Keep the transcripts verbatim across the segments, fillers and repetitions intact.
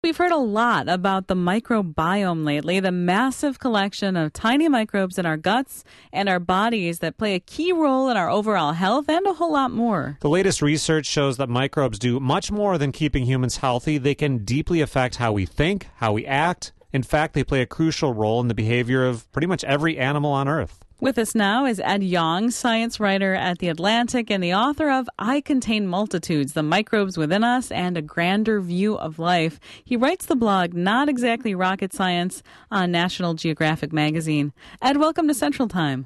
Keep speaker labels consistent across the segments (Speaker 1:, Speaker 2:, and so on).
Speaker 1: We've heard a lot about the microbiome lately, the massive collection of tiny microbes in our guts and our bodies that play a key role in our overall health and a whole lot more.
Speaker 2: The latest research shows that microbes do much more than keeping humans healthy. They can deeply affect how we think, how we act. In fact, they play a crucial role in the behavior of pretty much every animal on Earth.
Speaker 1: With us now is Ed Yong, science writer at The Atlantic and the author of I Contain Multitudes, The Microbes Within Us and a Grander View of Life. He writes the blog Not Exactly Rocket Science on National Geographic magazine. Ed, welcome to Central Time.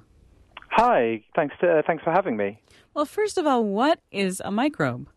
Speaker 3: Hi, thanks, to, uh, thanks for having me.
Speaker 1: Well, first of all, what is a microbe?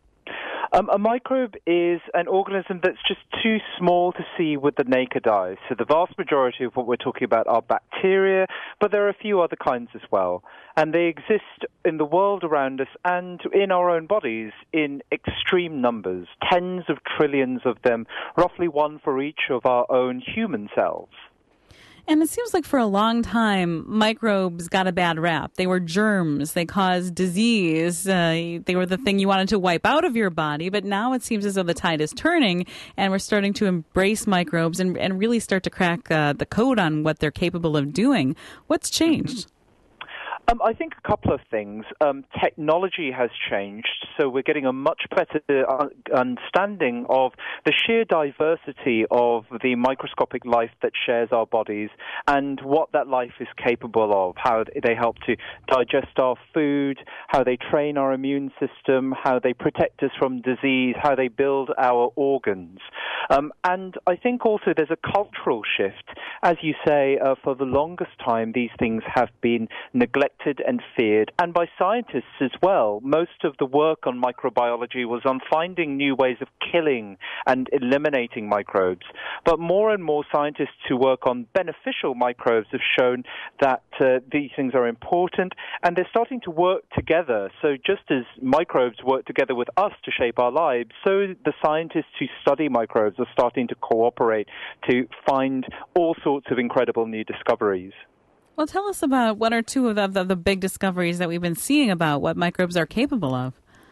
Speaker 3: Um, a microbe is an organism that's just too small to see with the naked eye. So the vast majority of what we're talking about are bacteria, but there are a few other kinds as well. And they exist in the world around us and in our own bodies in extreme numbers, tens of trillions of them, roughly one for each of our own human cells.
Speaker 1: And it seems like for a long time, microbes got a bad rap. They were germs. They caused disease. Uh, they were the thing you wanted to wipe out of your body. But now it seems as though the tide is turning, and we're starting to embrace microbes and, and really start to crack uh, the code on what they're capable of doing. What's changed?
Speaker 3: Um, I think a couple of things. Um, technology has changed, so we're getting a much better uh, understanding of the sheer diversity of the microscopic life that shares our bodies and what that life is capable of, how they help to digest our food, how they train our immune system, how they protect us from disease, how they build our organs. Um, and I think also there's a cultural shift. As you say, uh, for the longest time, these things have been neglected and feared, and by scientists as well. Most of the work on microbiology was on finding new ways of killing and eliminating microbes. But more and more scientists who work on beneficial microbes have shown that uh, these things are important, and they're starting to work together. So just as microbes work together with us to shape our lives, so the scientists who study microbes are starting to cooperate to find all sorts of incredible new discoveries.
Speaker 1: Well, tell us about one or two of the, the, the big discoveries that we've been seeing about what microbes are capable of.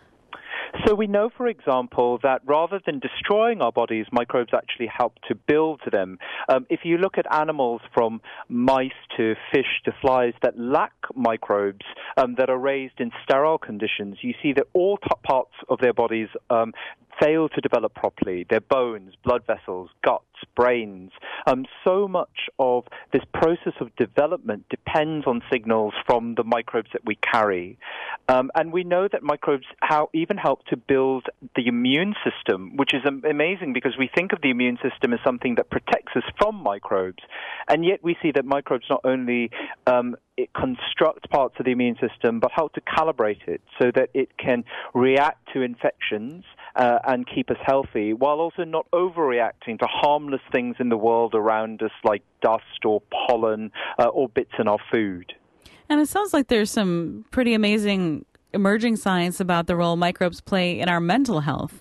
Speaker 3: So we know, for example, that rather than destroying our bodies, microbes actually help to build them. Um, if you look at animals from mice to fish to flies that lack microbes, um, that are raised in sterile conditions, you see that all t- parts of their bodies um, fail to develop properly. Their bones, blood vessels, guts, brains. Um, so much of this process of development depends on signals from the microbes that we carry. Um, and we know that microbes how, even help to build the immune system, which is amazing because we think of the immune system as something that protects us from microbes. And yet we see that microbes not only um, it construct parts of the immune system, but help to calibrate it so that it can react to infections uh, and keep us healthy, while also not overreacting to harmless things in the world around us like dust or pollen uh, or bits in our food.
Speaker 1: And it sounds like there's some pretty amazing emerging science about the role microbes play in our mental health.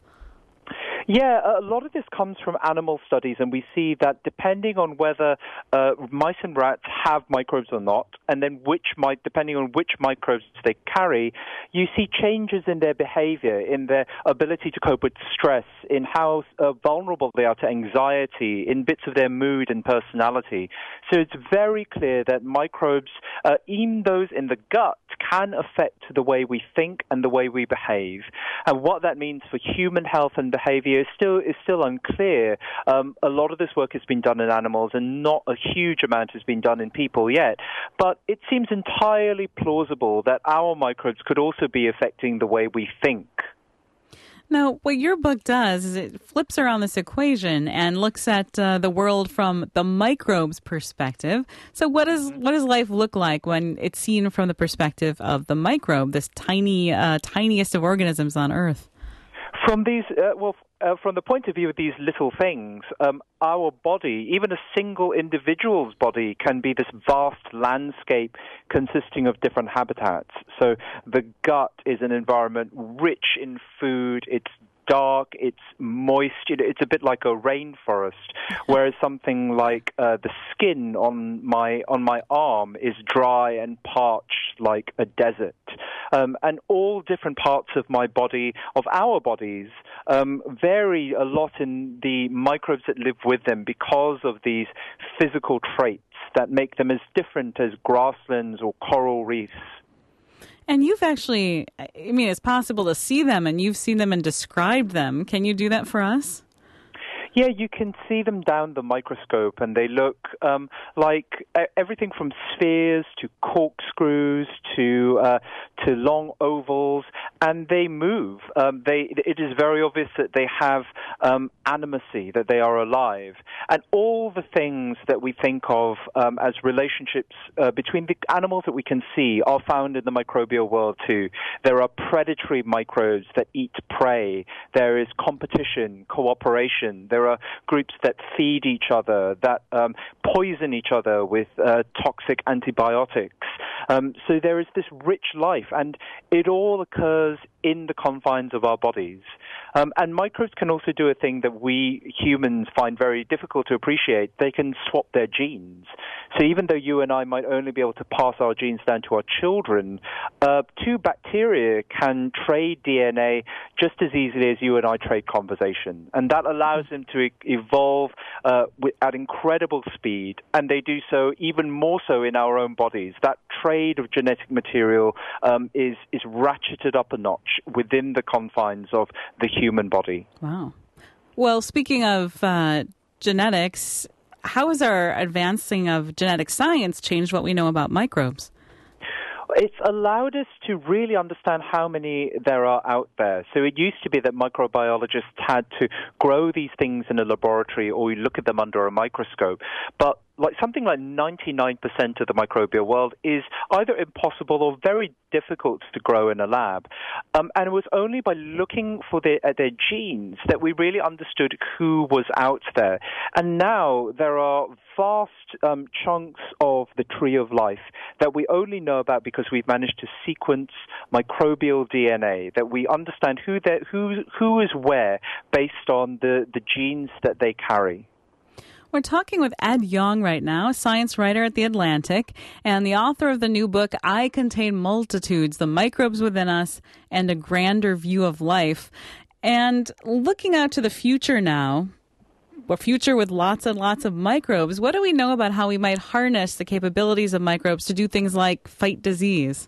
Speaker 3: Yeah, a lot of this comes from animal studies, and we see that depending on whether uh, mice and rats have microbes or not, and then which might, depending on which microbes they carry, you see changes in their behavior, in their ability to cope with stress, in how uh, vulnerable they are to anxiety, in bits of their mood and personality. So it's very clear that microbes, uh, even those in the gut, can affect the way we think and the way we behave. And what that means for human health and behavior is still is still unclear. Um, a lot of this work has been done in animals, and not a huge amount has been done in people yet. But it seems entirely plausible that our microbes could also be affecting the way we think.
Speaker 1: Now, what your book does is it flips around this equation and looks at uh, the world from the microbes' perspective. So what does what does life look like when it's seen from the perspective of the microbe, this tiny, uh, tiniest of organisms on Earth?
Speaker 3: From these, uh, well, uh, from the point of view of these little things, um, our body, even a single individual's body, can be this vast landscape consisting of different habitats. So the gut is an environment rich in food. It's dark, it's moist, you know, it's a bit like a rainforest, whereas something like uh, the skin on my on my arm is dry and parched like a desert. Um, and all different parts of my body, of our bodies, um, vary a lot in the microbes that live with them because of these physical traits that make them as different as grasslands or coral reefs.
Speaker 1: And you've actually, I mean, it's possible to see them, and you've seen them and described them. Can you do that for us?
Speaker 3: Yeah, you can see them down the microscope, and they look um, like everything from spheres to corkscrews to uh, to long ovals, and they move. Um, they it is very obvious that they have um, animacy, that they are alive, and all the things that we think of um, as relationships uh, between the animals that we can see are found in the microbial world too. There are predatory microbes that eat prey. There is competition, cooperation. There are groups that feed each other, that um, poison each other with uh, toxic antibiotics. Um, so there is this rich life, and it all occurs in the confines of our bodies. Um, and microbes can also do a thing that we humans find very difficult to appreciate. They can swap their genes. So even though you and I might only be able to pass our genes down to our children, uh, two bacteria can trade D N A just as easily as you and I trade conversation. And that allows them to e- evolve uh, with, at incredible speed. And they do so even more so in our own bodies. That trade of genetic material um, is, is ratcheted up a notch within the confines of the human body.
Speaker 1: Wow. Well, speaking of uh, genetics, how has our advancing of genetic science changed what we know about microbes?
Speaker 3: It's allowed us to really understand how many there are out there. So it used to be that microbiologists had to grow these things in a laboratory or you look at them under a microscope. But like something like ninety-nine percent of the microbial world is either impossible or very difficult to grow in a lab. Um, and it was only by looking for their, at their genes that we really understood who was out there. And now there are vast um, chunks of the tree of life that we only know about because we've managed to sequence microbial D N A, that we understand who who who is where based on the, the genes that they carry.
Speaker 1: We're talking with Ed Yong right now, a science writer at The Atlantic and the author of the new book, I Contain Multitudes, The Microbes Within Us and a Grander View of Life. And looking out to the future now, a future with lots and lots of microbes, what do we know about how we might harness the capabilities of microbes to do things like fight disease?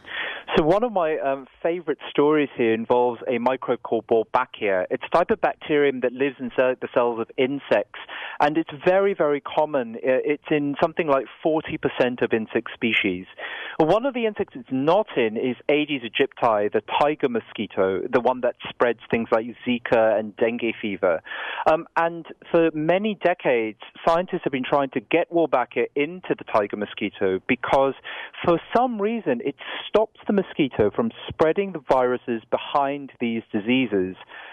Speaker 3: So one of my um, favorite stories here involves a microbe called Wolbachia. It's a type of bacterium that lives inside the cells of insects, and it's very, very common. It's in something like forty percent of insect species. One of the insects it's not in is Aedes aegypti, the tiger mosquito, the one that spreads things like Zika and dengue fever. Um, and for many decades, scientists have been trying to get Wolbachia into the tiger mosquito because for some reason it stops the mosquito from spreading the viruses behind these diseases.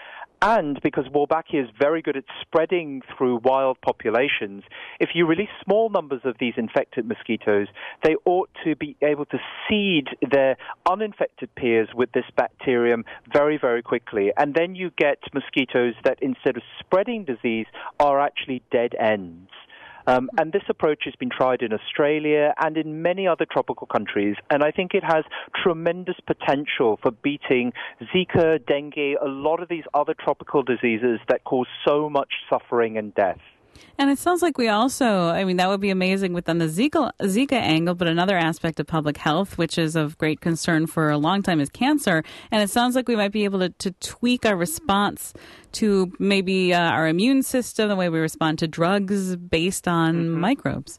Speaker 3: And because Wolbachia is very good at spreading through wild populations, if you release small numbers of these infected mosquitoes, they ought to be able to seed their uninfected peers with this bacterium very, very quickly. And then you get mosquitoes that, instead of spreading disease, are actually dead ends. Um, and this approach has been tried in Australia and in many other tropical countries, and I think it has tremendous potential for beating Zika, dengue, a lot of these other tropical diseases that cause so much suffering and death.
Speaker 1: And it sounds like we also, I mean, that would be amazing within the Zika, Zika angle, but another aspect of public health, which is of great concern for a long time, is cancer. And it sounds like we might be able to, to tweak our response to maybe uh, our immune system, the way we respond to drugs based on mm-hmm. microbes.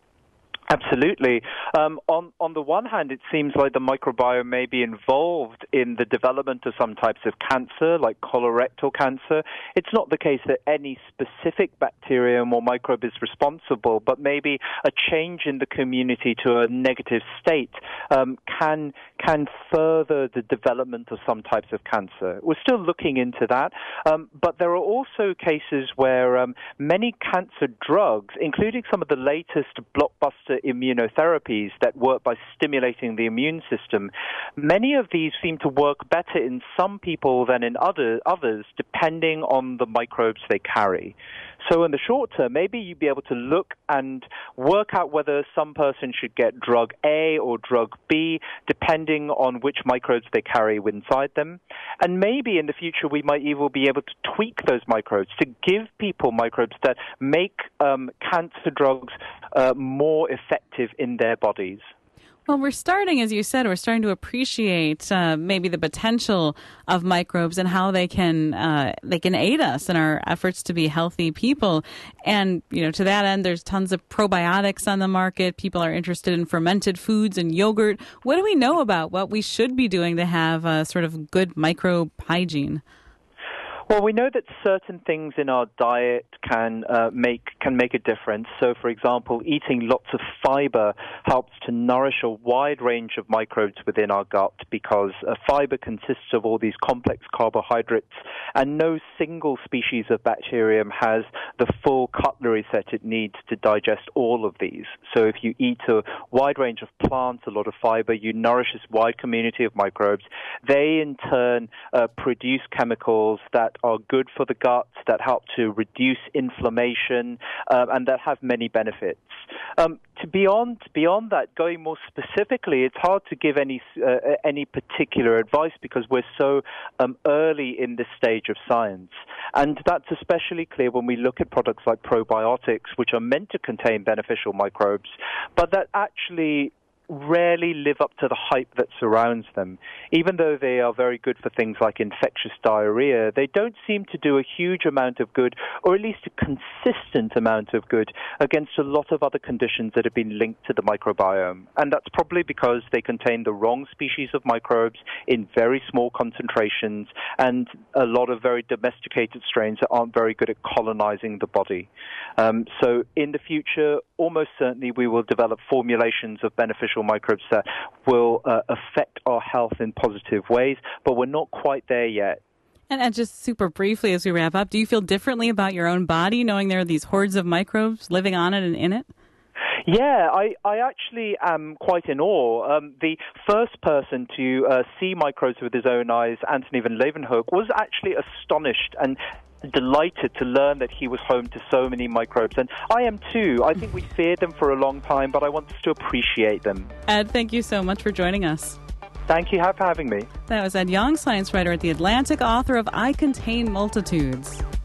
Speaker 3: Absolutely. Um, on on the one hand, it seems like the microbiome may be involved in the development of some types of cancer, like colorectal cancer. It's not the case that any specific bacterium or microbe is responsible, but maybe a change in the community to a negative state um, can can further the development of some types of cancer. We're still looking into that, um, but there are also cases where um, many cancer drugs, including some of the latest blockbuster other immunotherapies that work by stimulating the immune system, many of these seem to work better in some people than in other, others, depending on the microbes they carry. So in the short term, maybe you'd be able to look and work out whether some person should get drug A or drug B, depending on which microbes they carry inside them. And maybe in the future, we might even be able to tweak those microbes to give people microbes that make um, cancer drugs uh, more effective in their bodies.
Speaker 1: Well, we're starting, as you said, we're starting to appreciate uh, maybe the potential of microbes and how they can uh, they can aid us in our efforts to be healthy people. And, you know, to that end, there's tons of probiotics on the market. People are interested in fermented foods and yogurt. What do we know about what we should be doing to have a sort of good microbe hygiene?
Speaker 3: Well, we know that certain things in our diet can uh, make can make a difference. So, for example, eating lots of fiber helps to nourish a wide range of microbes within our gut, because uh, fiber consists of all these complex carbohydrates, and no single species of bacterium has the full cutlery set it needs to digest all of these. So if you eat a wide range of plants, a lot of fiber, you nourish this wide community of microbes. They, in turn, uh, produce chemicals that are good for the gut, that help to reduce inflammation, uh, and that have many benefits. Um, to beyond beyond that, going more specifically, it's hard to give any uh, any particular advice because we're so um, early in this stage of science, and that's especially clear when we look at products like probiotics, which are meant to contain beneficial microbes, but that actually rarely live up to the hype that surrounds them. Even though they are very good for things like infectious diarrhea, they don't seem to do a huge amount of good, or at least a consistent amount of good, against a lot of other conditions that have been linked to the microbiome. And that's probably because they contain the wrong species of microbes in very small concentrations, and a lot of very domesticated strains that aren't very good at colonizing the body. Um, so in the future, almost certainly we will develop formulations of beneficial microbes that will uh, affect our health in positive ways, but we're not quite there yet.
Speaker 1: And, and just super briefly as we wrap up, do you feel differently about your own body knowing there are these hordes of microbes living on it and in it?
Speaker 3: Yeah, I, I actually am quite in awe. Um, the first person to uh, see microbes with his own eyes, Antony van Leeuwenhoek, was actually astonished and delighted to learn that he was home to so many microbes. And I am too. I think we feared them for a long time, but I want us to appreciate them.
Speaker 1: Ed, thank you so much for joining us.
Speaker 3: Thank you for having me.
Speaker 1: That was Ed Yong, science writer at The Atlantic, author of I Contain Multitudes.